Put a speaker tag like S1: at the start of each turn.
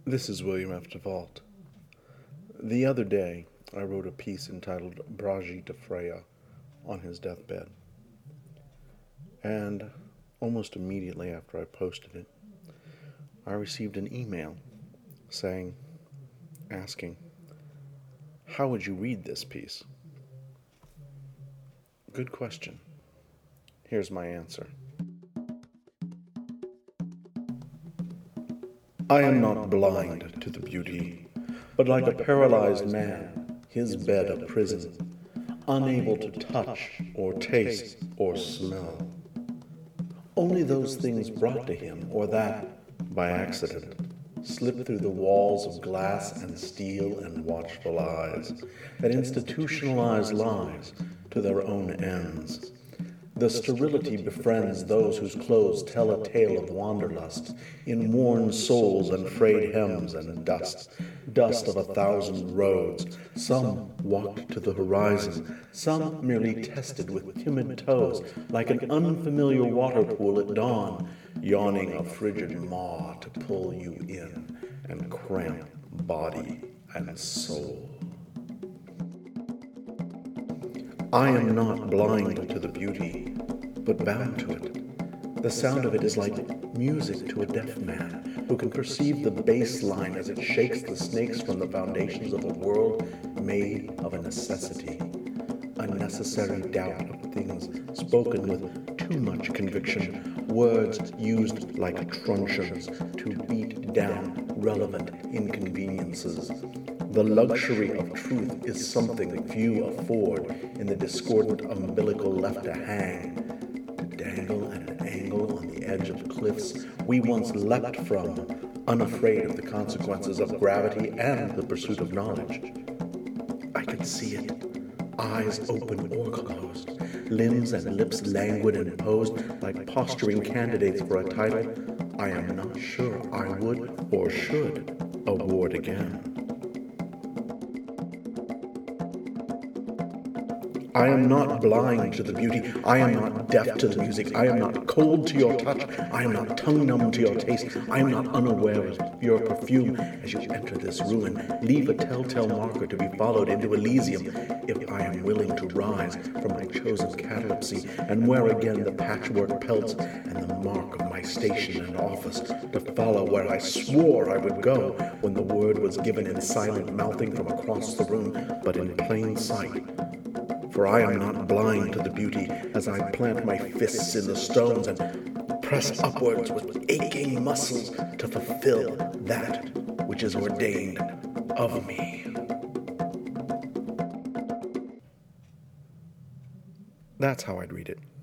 S1: This is William F. DeVault. The other day, I wrote a piece entitled Brigitte Freya on his deathbed. And almost immediately after I posted it, I received an email asking, how would you read this piece? Good question. Here's my answer. I am not blind to the beauty, but like a paralyzed man, his bed a prison, unable to touch or taste or smell. Only those things brought to him, or that, by accident, slip through the walls of glass and steel and watchful eyes, that institutionalize lives to their own ends. The sterility befriends those whose clothes tell a tale of wanderlust, in worn soles and frayed hems and dust of 1,000 roads. Some walked to the horizon, some merely tested with timid toes, like an unfamiliar water pool at dawn, yawning a frigid maw to pull you in and cramp body and soul. I am not blind to the beauty, but bound to it. The sound of it is like music to a deaf man who can perceive the bass line as it shakes the snakes from the foundations of a world made of a necessity, a necessary doubt of things spoken with too much conviction, words used like truncheons to beat down relevant inconveniences. The luxury of truth is something few afford in the discordant umbilical left to hang, to dangle at an angle on the edge of cliffs we once leapt from, unafraid of the consequences of gravity and the pursuit of knowledge. I can see it, eyes open or closed, limbs and lips languid and posed like posturing candidates for a title I am not sure I would or should award again. I am not blind to the beauty. I am not deaf to the music. I am not cold to your touch. I am not tongue-numb to your taste. I am not unaware of your perfume as you enter this ruin. Leave a telltale marker to be followed into Elysium if I am willing to rise from my chosen catalepsy and wear again the patchwork pelts and the mark of my station and office to follow where I swore I would go when the word was given in silent mouthing from across the room, but in plain sight. For I am not blind to the beauty as I plant my fists in the stones and press upwards with aching muscles to fulfill that which is ordained of me. That's how I'd read it.